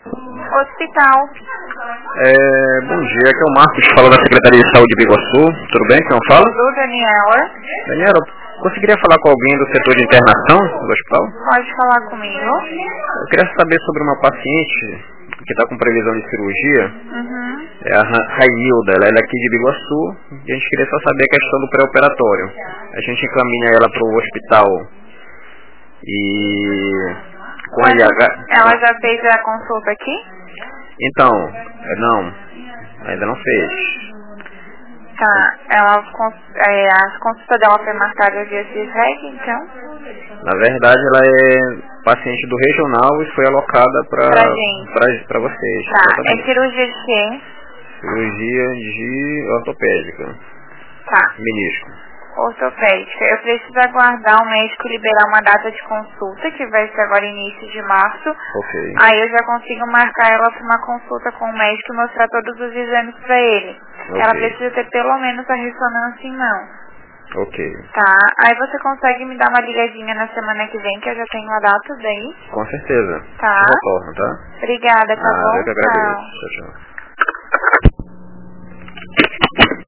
Hospital. Bom dia, aqui é o Marcos, falo da Secretaria de Saúde de Biguaçu. Tudo bem? Quem fala? Tudo, Daniela. Daniela, conseguiria falar com alguém do setor de internação do hospital? Pode falar comigo. Eu queria saber sobre uma paciente que está com previsão de cirurgia. Uhum. É a Rainilda, ela é daqui de Biguaçu e a gente queria só saber a questão do pré-operatório. A gente encaminha ela para o hospital e com a IH... Ela já fez a consulta aqui? Então, não, ainda não fez. Tá. A consulta dela foi marcada dia de reg, então? Na verdade, ela é paciente do regional e foi alocada para vocês. Tá. Exatamente. É cirurgia de quê? Cirurgia de ortopédica. Tá. Menisco. Ortopédica. Eu preciso aguardar o médico liberar uma data de consulta, que vai ser agora início de março. Ok. Aí eu já consigo marcar ela para uma consulta com o médico e mostrar todos os exames para ele. Ok. Ela precisa ter pelo menos a ressonância em mão. Ok. Tá. Aí você consegue me dar uma ligadinha na semana que vem, que eu já tenho a data daí? Com certeza. Tá. Eu retorno, tá? Obrigada, tá bom? Eu que agradeço. Tchau. Tchau, tchau.